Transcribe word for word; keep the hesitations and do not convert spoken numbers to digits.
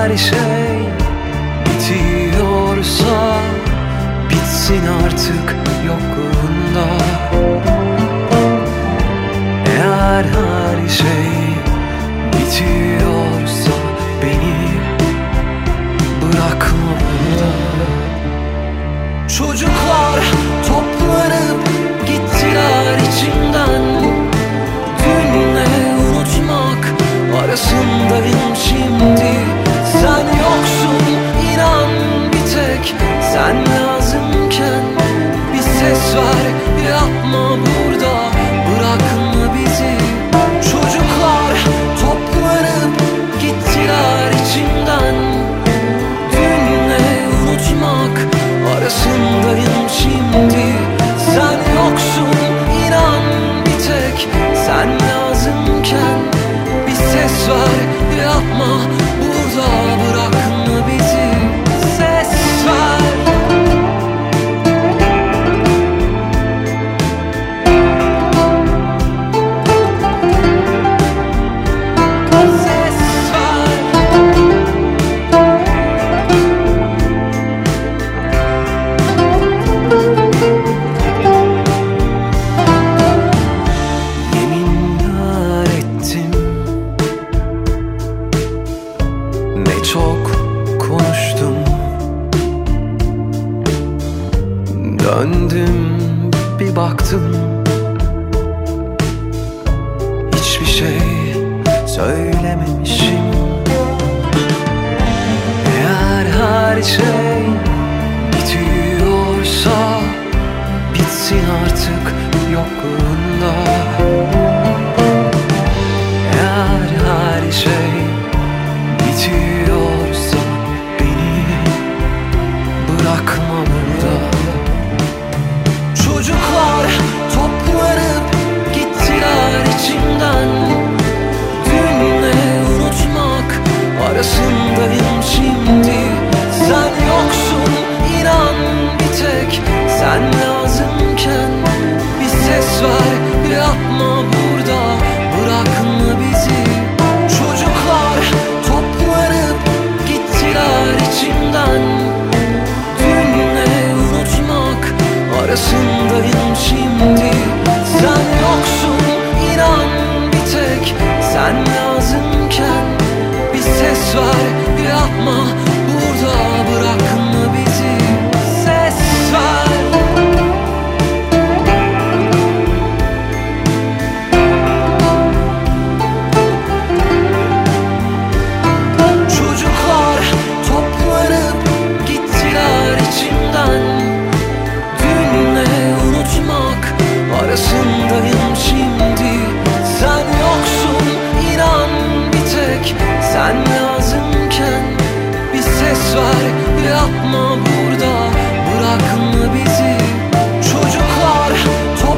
her şey bitiyorsa bitsin artık yokluğunda. Eğer her şey bitiyorsa beni bırakma burada. Çocuklar toplanıp gittiler içimden. Dünle unutmak arasındayım şimdi. Sen yoksun inan bir tek, sen lazımken bir ses ver, yapma burada, bırakma bizi. Çocuklar toplanıp gittiler içimden. Dünle unutmak arasındayım şimdi. Sen yoksun inan bir tek, sen lazımken bir ses ver, yapma burada, bırakma bizi. Ses ver. Ses ver. Yeminler ettim, ne çok konuştum. Döndüm bir baktım, hiçbir şey söylememişim. Eğer her şey bitiyorsa bitsin artık yokluğunda. Eğer her şey bitiyorsa beni bırakma burada. Çocuklar toplanıp gittiler içimden. Dünle unutmak arasındayım şimdi. Sen yoksun inan bir tek, sen lazımken bir ses ver, yapma burada, bırakma bizi. Çocuklar toplanıp gittiler içimden. Dünle unutmak arasındayım şimdi. Sen yoksun inan bir tek, sen lazımken bir ses ver, yapma burada, bırakma bizi. Ses ver. Çocuklar toplanıp gittiler içimden. Dünle unutmak arasındayım şimdi. Sen yoksun inan bir tek, sen lazımken bir ses ver, yapma bu